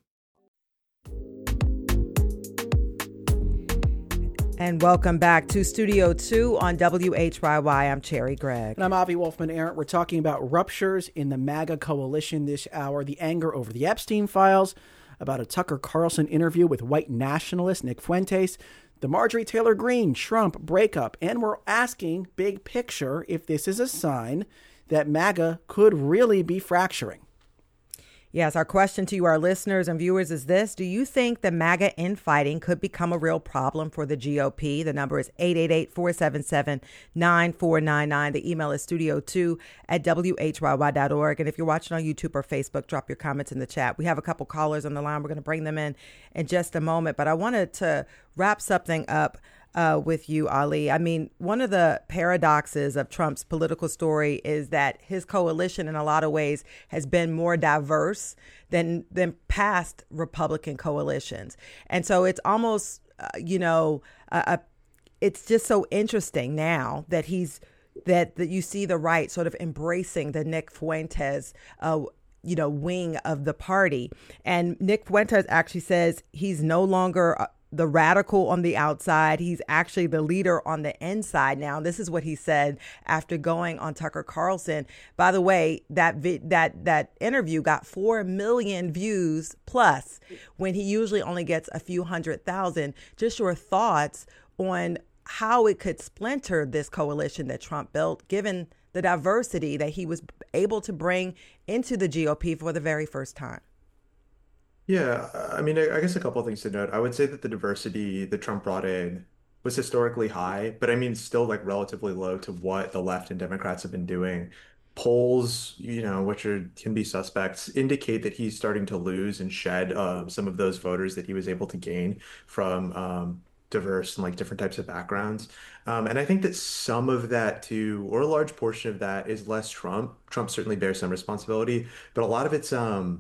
And welcome back to Studio two on W H Y Y. I'm Cherry Gregg. And I'm Avi Wolfman-Arndt. We're talking about ruptures in the MAGA coalition this hour, the anger over the Epstein files, about a Tucker Carlson interview with white nationalist Nick Fuentes, the Marjorie Taylor Greene Trump breakup, and we're asking big picture if this is a sign that MAGA could really be fracturing. Yes, our question to you, our listeners and viewers, is this. Do you think the MAGA infighting could become a real problem for the G O P? The number is eight eight eight, four seven seven, nine four nine nine. The email is studio two at W H Y Y dot org. And if you're watching on YouTube or Facebook, drop your comments in the chat. We have a couple callers on the line. We're going to bring them in in just a moment. But I wanted to wrap something up Uh, with you, Ali. I mean, one of the paradoxes of Trump's political story is that his coalition in a lot of ways has been more diverse than than past Republican coalitions. And so it's almost, uh, you know, uh, uh, it's just so interesting now that he's that, that you see the right sort of embracing the Nick Fuentes uh you know, wing of the party. And Nick Fuentes actually says he's no longer uh, the radical on the outside. He's actually the leader on the inside now. This is what he said after going on Tucker Carlson. By the way, that vi- that that interview got four million views plus when he usually only gets a few hundred thousand. Just your thoughts on how it could splinter this coalition that Trump built, given the diversity that he was able to bring into the G O P for the very first time. Yeah, I mean, I I guess a couple of things to note. I would say that the diversity that Trump brought in was historically high, but I mean, still like relatively low to what the left and Democrats have been doing. Polls, you know, which are can be suspects, indicate that he's starting to lose and shed uh, some of those voters that he was able to gain from um, diverse and like different types of backgrounds. Um, and I think that some of that too, or a large portion of that, is less Trump. Trump certainly bears some responsibility, but a lot of it's um.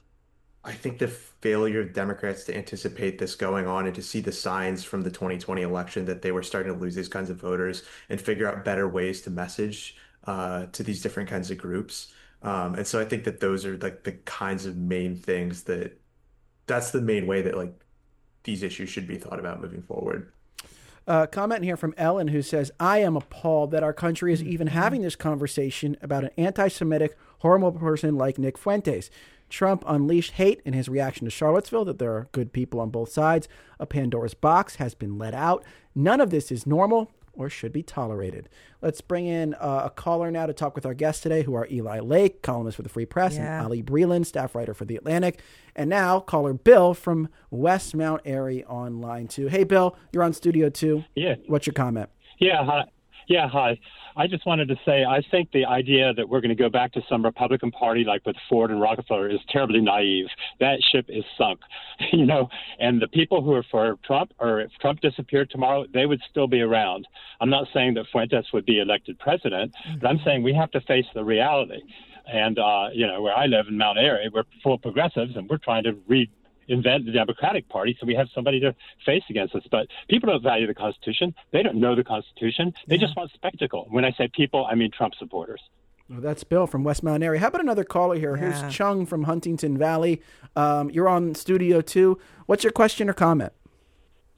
I think the failure of Democrats to anticipate this going on and to see the signs from the twenty twenty election that they were starting to lose these kinds of voters and figure out better ways to message uh, to these different kinds of groups. Um, and so I think that those are like the kinds of main things that that's the main way that like these issues should be thought about moving forward. Uh, comment here from Ellen, who says, I am appalled that our country is even having this conversation about an anti-Semitic, horrible person like Nick Fuentes. Trump unleashed hate in his reaction to Charlottesville, that there are good people on both sides. A Pandora's box has been let out. None of this is normal or should be tolerated. Let's bring in uh, a caller now to talk with our guests today, who are Eli Lake, columnist for the Free Press, yeah. and Ali Breland, staff writer for The Atlantic. And now caller Bill from West Mount Airy on line two. Hey, Bill, you're on Studio two. Yeah. What's your comment? Yeah, hi. Yeah, hi. I just wanted to say I think the idea that we're going to go back to some Republican Party like with Ford and Rockefeller is terribly naive. That ship is sunk, you know, and the people who are for Trump, or if Trump disappeared tomorrow, they would still be around. I'm not saying that Fuentes would be elected president, mm-hmm. but I'm saying we have to face the reality. And, uh, you know, where I live in Mount Airy, we're full of progressives, and we're trying to read invent the Democratic Party so we have somebody to face against us. But people don't value the Constitution. They don't know the Constitution. They yeah. just want spectacle. When I say people, I mean Trump supporters. Well, that's Bill from West Mount Airy. How about another caller here? Yeah. Here's Chung from Huntington Valley. Um, you're on Studio two. What's your question or comment?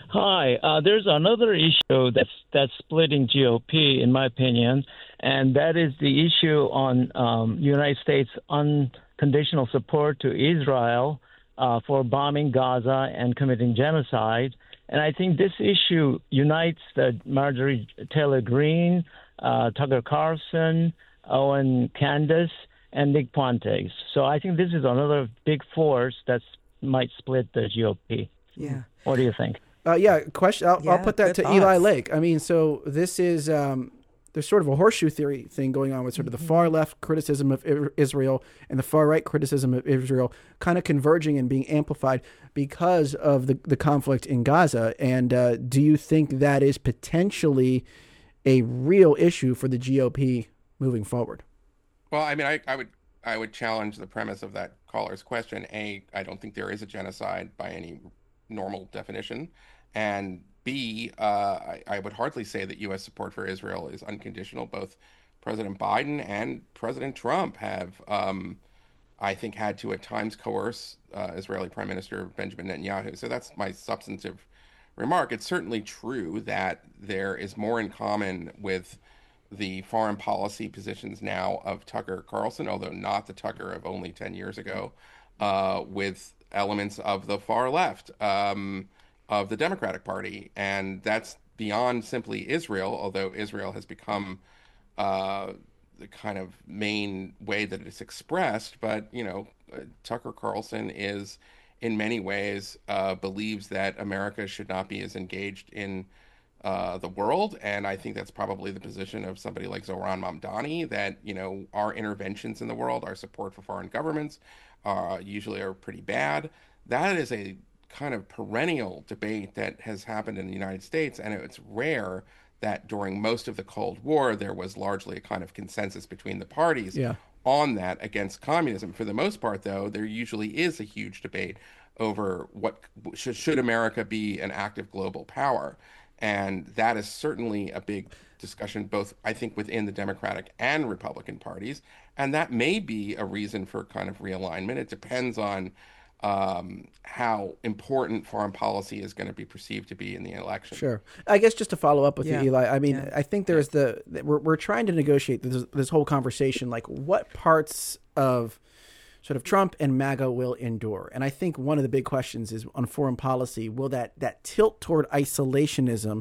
Hi. Uh, there's another issue that's that's splitting G O P, in my opinion, and that is the issue on um, United States unconditional support to Israel uh, for bombing Gaza and committing genocide. And I think this issue unites the Marjorie Taylor Greene, uh, Tucker Carlson, Owen Candace, and Nick Pontes. So I think this is another big force that might split the G O P. Yeah. What do you think? Uh, yeah, question. I'll, Yeah, I'll put that good to thoughts. Eli Lake. I mean, so this is um, there's sort of a horseshoe theory thing going on with sort of the far left criticism of I- Israel and the far right criticism of Israel kind of converging and being amplified because of the, the conflict in Gaza. And uh, do you think that is potentially a real issue for the G O P moving forward? Well, I mean, I, I would I would challenge the premise of that caller's question. A, I don't think there is a genocide by any normal definition. And B, uh, I, I would hardly say that U S support for Israel is unconditional. Both President Biden and President Trump have, um, I think, had to at times coerce uh, Israeli Prime Minister Benjamin Netanyahu. So that's my substantive remark. It's certainly true that there is more in common with the foreign policy positions now of Tucker Carlson, although not the Tucker of only ten years ago, uh, with elements of the far left. Um, of the Democratic Party, and that's beyond simply Israel, although Israel has become uh, the kind of main way that it's expressed. But, you know, uh, Tucker Carlson is, in many ways, uh, believes that America should not be as engaged in uh, the world, and I think that's probably the position of somebody like Zohran Mamdani, that, you know, our interventions in the world, our support for foreign governments, uh, usually are pretty bad. That is a kind of perennial debate that has happened in the United States, and it's rare that during most of the Cold War there was largely a kind of consensus between the parties Yeah. on that against communism. For the most part, though, there usually is a huge debate over what should, should America be an active global power, and that is certainly a big discussion, both I think within the Democratic and Republican parties, and that may be a reason for kind of realignment. It depends on Um, how important foreign policy is going to be perceived to be in the election. Sure. I guess just to follow up with Yeah. you, Eli, I mean, Yeah. I think there's the, we're, we're trying to negotiate this, this whole conversation, like what parts of sort of Trump and MAGA will endure. And I think one of the big questions is on foreign policy, will that, that tilt toward isolationism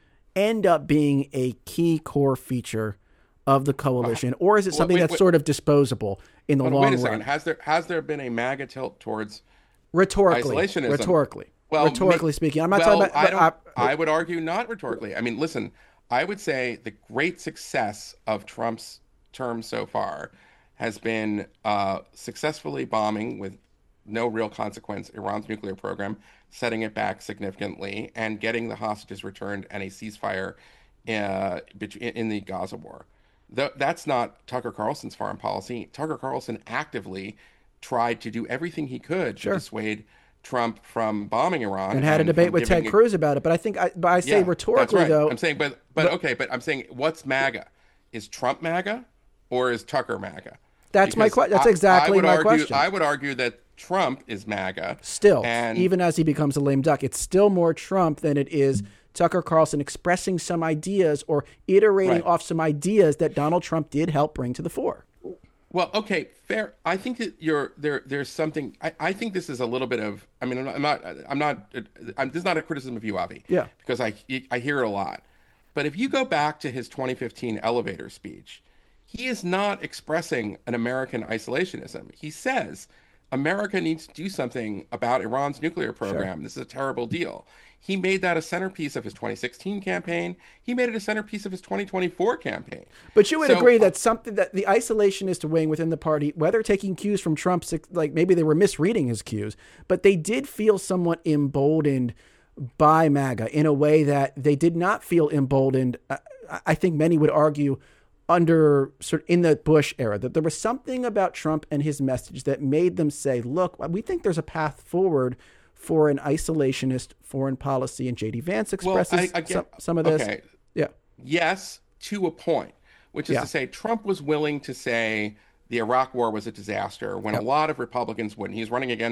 end up being a key core feature of the coalition, Uh, or is it wait, something wait, that's wait. sort of disposable in the But long wait a run? second. Has there has there been a MAGA tilt towards Rhetorically, isolationism? rhetorically, Well, rhetorically me- speaking, I'm not well, talking about. I, don't, but I would argue not rhetorically. I mean, listen, I would say the great success of Trump's term so far has been uh, successfully bombing with no real consequence Iran's nuclear program, setting it back significantly, and getting the hostages returned and a ceasefire uh, in the Gaza war. Th- that's not Tucker Carlson's foreign policy. Tucker Carlson actively tried to do everything he could Sure. to dissuade Trump from bombing Iran, and had a and debate from with Ted giving- Cruz about it. But I think, I, but I say Yeah, rhetorically that's right. though. I'm saying, but, but okay, but I'm saying, what's MAGA? Is Trump MAGA or is Tucker MAGA? That's my Because que- that's I- exactly I would my argue, question. I would argue that Trump is MAGA. Still, and even as he becomes a lame duck, it's still more Trump than it is Tucker Carlson expressing some ideas or iterating Right. off some ideas that Donald Trump did help bring to the fore. Well, okay, fair. I think that you're there. There's something. I, I think this is a little bit of. I mean, I'm not. I'm not. I'm, this is not a criticism of you, Avi. Yeah. Because I I hear it a lot. But if you go back to his twenty fifteen elevator speech, he is not expressing an American isolationism. He says America needs to do something about Iran's nuclear program. Sure. This is a terrible deal. He made that a centerpiece of his twenty sixteen campaign. He made it a centerpiece of his twenty twenty-four campaign. But you would So- agree that something that the isolationist wing within the party, whether taking cues from Trump, like maybe they were misreading his cues, but they did feel somewhat emboldened by MAGA in a way that they did not feel emboldened. I, I think many would argue under sort of in the Bush era, that there was something about Trump and his message that made them say, look, we think there's a path forward for an isolationist foreign policy. And J D Vance expresses Well, I- I get- some, some of this. okay. Yeah. Yes, to a point, which is Yeah. to say Trump was willing to say the Iraq war was a disaster when Yep. a lot of Republicans wouldn't. He's running against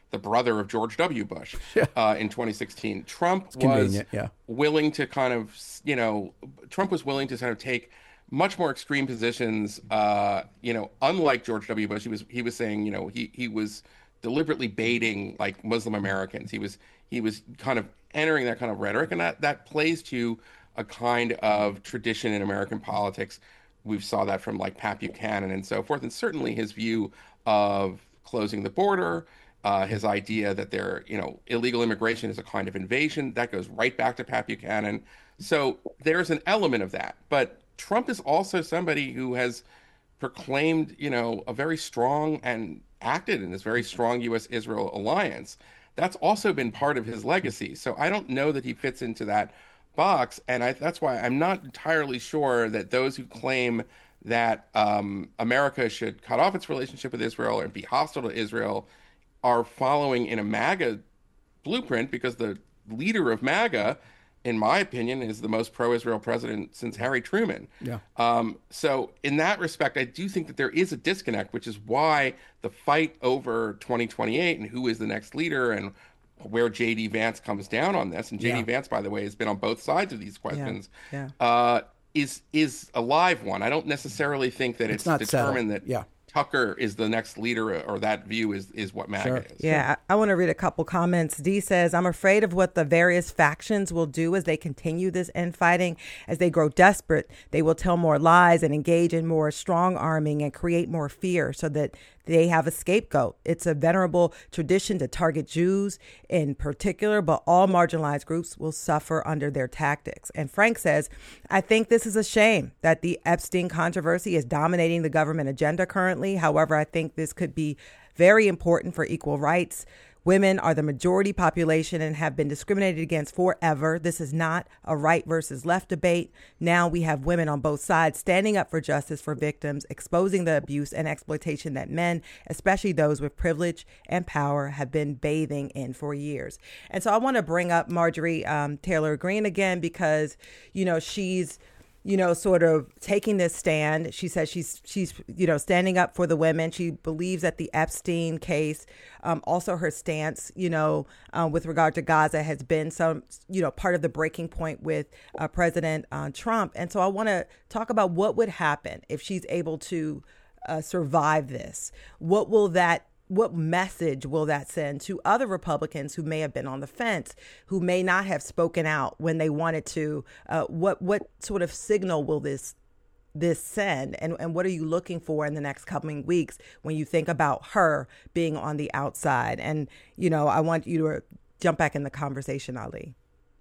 the brother of George W. Bush Yeah. uh, in twenty sixteen. Trump It's was convenient, yeah. willing to kind of, you know, Trump was willing to kind of take much more extreme positions. Uh, you know, unlike George W. Bush, he was he was saying, you know, he he was deliberately baiting like Muslim Americans. He was he was kind of entering that kind of rhetoric, and that that plays to a kind of tradition in American politics. We saw that from like Pat Buchanan and so forth, and certainly his view of closing the border. Uh, his idea that there, you know, illegal immigration is a kind of invasion, that goes right back to Pat Buchanan. So there's an element of that. But Trump is also somebody who has proclaimed, you know, a very strong and acted in this very strong U S Israel alliance. That's also been part of his legacy. So I don't know that he fits into that box. And I, that's why I'm not entirely sure that those who claim that um, America should cut off its relationship with Israel and be hostile to Israel are following in a MAGA blueprint, because the leader of MAGA, in my opinion, is the most pro-Israel president since Harry Truman. Yeah. Um, so in that respect, I do think that there is a disconnect, which is why the fight over twenty twenty-eight and who is the next leader and where J D Vance comes down on this, and J D Yeah. Vance, by the way, has been on both sides of these questions, Yeah. Uh, is is a live one. I don't necessarily think that It's it's, not determined settled. that Yeah. Tucker is the next leader, or that view is, is what MAGA Sure. is. Yeah, I, I want to read a couple comments. Dee says, I'm afraid of what the various factions will do as they continue this infighting. As they grow desperate, they will tell more lies and engage in more strong arming and create more fear so that they have a scapegoat. It's a venerable tradition to target Jews in particular, but all marginalized groups will suffer under their tactics. And Frank says, I think this is a shame that the Epstein controversy is dominating the government agenda currently. However, I think this could be very important for equal rights. Women are the majority population and have been discriminated against forever. This is not a right versus left debate. Now we have women on both sides standing up for justice for victims, exposing the abuse and exploitation that men, especially those with privilege and power, have been bathing in for years. And so I want to bring up Marjorie um, Taylor Greene again, because, you know, she's you know, sort of taking this stand. She says she's, she's, you know, standing up for the women. She believes that the Epstein case, um, also her stance, you know, uh, with regard to Gaza has been some, you know, part of the breaking point with uh, President uh, Trump. And so I want to talk about what would happen if she's able to uh, survive this. What will that What message will that send to other Republicans who may have been on the fence, who may not have spoken out when they wanted to? Uh, what what sort of signal will this this send? And, and what are you looking for in the next coming weeks when you think about her being on the outside? And, you know, I want you to jump back in the conversation, Ali.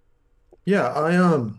Yeah, I um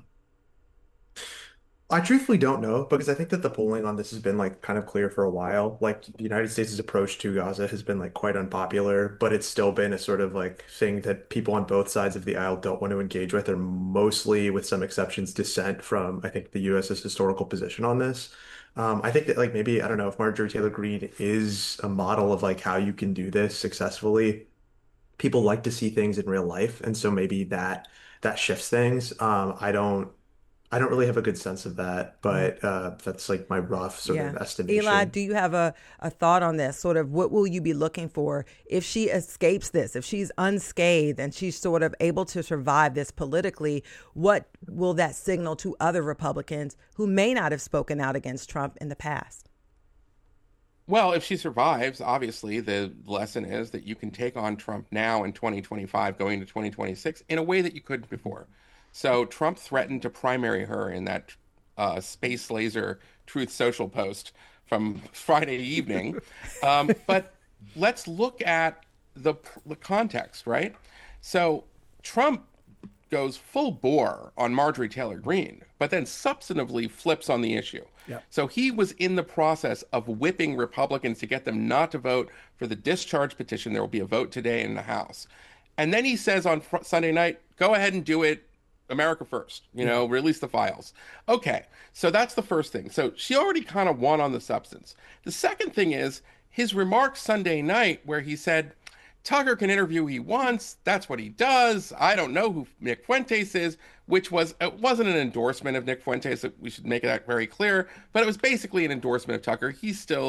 I truthfully don't know, because I think that the polling on this has been like kind of clear for a while. Like the United States' approach to Gaza has been like quite unpopular, but it's still been a sort of like thing that people on both sides of the aisle don't want to engage with, or mostly, with some exceptions, dissent from, I think, the U S's historical position on this. Um, I think that like maybe, I don't know, if Marjorie Taylor Greene is a model of like how you can do this successfully. People like to see things in real life, and so maybe that that shifts things. Um, I don't I don't really have a good sense of that, but uh, that's like my rough sort of estimation. Eli, do you have a, a thought on this? Sort of what will you be looking for if she escapes this, if she's unscathed and she's sort of able to survive this politically? What will that signal to other Republicans who may not have spoken out against Trump in the past? Well, if she survives, obviously the lesson is that you can take on Trump now in twenty twenty-five, going to twenty twenty-six, in a way that you couldn't before. So Trump threatened to primary her in that uh, Space Laser Truth Social post from Friday evening. Um, but let's look at the, the context, right? So Trump goes full bore on Marjorie Taylor Greene, but then substantively flips on the issue. Yep. So he was in the process of whipping Republicans to get them not to vote for the discharge petition. There will be a vote today in the House. And then he says on fr- Sunday night, go ahead and do it. America first, you know, yeah. Release the files. Okay, so that's the first thing. So she already kind of won on the substance. The second thing is his remarks Sunday night where he said, Tucker can interview who he wants. That's what he does. I don't know who Nick Fuentes is, which was, it wasn't an endorsement of Nick Fuentes. We should make that very clear, but it was basically an endorsement of Tucker. He's still,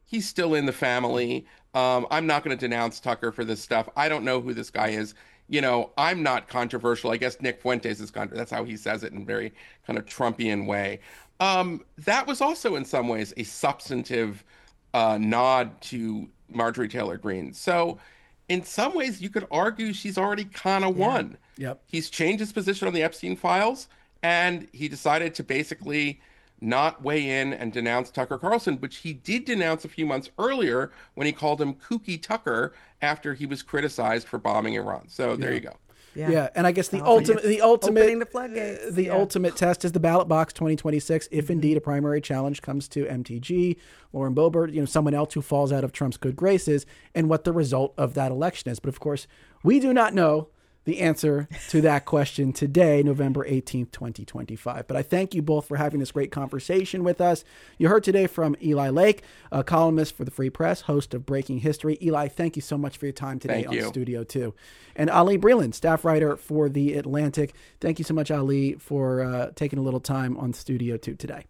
he's still in the family. Um, I'm not going to denounce Tucker for this stuff. I don't know who this guy is. You know, I'm not controversial. I guess Nick Fuentes is controversial. That's how he says it in a very kind of Trumpian way. Um, that was also in some ways a substantive uh, nod to Marjorie Taylor Greene. So in some ways, you could argue she's already kind of yeah. won. Yep. He's changed his position on the Epstein files, and he decided to basically not weigh in and denounce Tucker Carlson, which he did denounce a few months earlier when he called him Kooky Tucker after he was criticized for bombing Iran. So yeah. there you go. Yeah. yeah, and I guess the oh, ultimate, the ultimate, the, floodgates. the yeah. ultimate test is the ballot box twenty twenty-six. If indeed a primary challenge comes to M T G, Lauren Boebert, you know, someone else who falls out of Trump's good graces, and what the result of that election is. But of course, we do not know the answer to that question today, November eighteenth, twenty twenty-five. But I thank you both for having this great conversation with us. You heard today from Eli Lake, a columnist for the Free Press, host of Breaking History. Eli, thank you so much for your time today thank on you. Studio two. And Ali Breland, staff writer for The Atlantic. Thank you so much, Ali, for uh, taking a little time on Studio two today.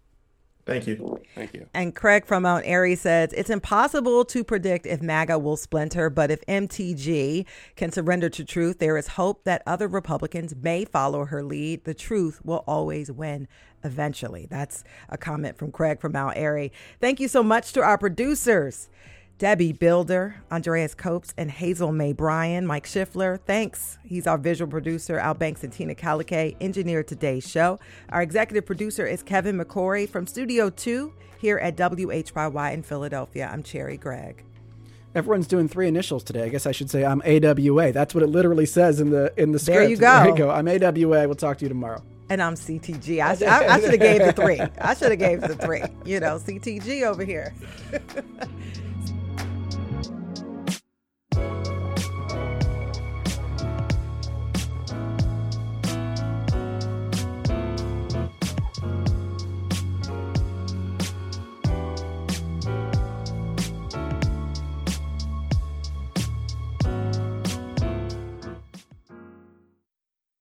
Thank you. Thank you. And Craig from Mount Airy says, it's impossible to predict if MAGA will splinter, but if M T G can surrender to truth, there is hope that other Republicans may follow her lead. The truth will always win eventually. That's a comment from Craig from Mount Airy. Thank you so much to our producers, Debbie Builder, Andreas Copes, and Hazel May Bryan. Mike Schiffler, thanks. He's our visual producer. Al Banks and Tina Calicay engineered today's show. Our executive producer is Kevin McCory from Studio two here at W H Y Y in Philadelphia. I'm Cherry Gregg. Everyone's doing three initials today. I guess I should say I'm A W A. That's what it literally says in the in the script. There you go. There you go. I'm A W A. We'll talk to you tomorrow. And I'm C T G. I, I, I should have gave the three. I should have gave the three. You know, C T G over here.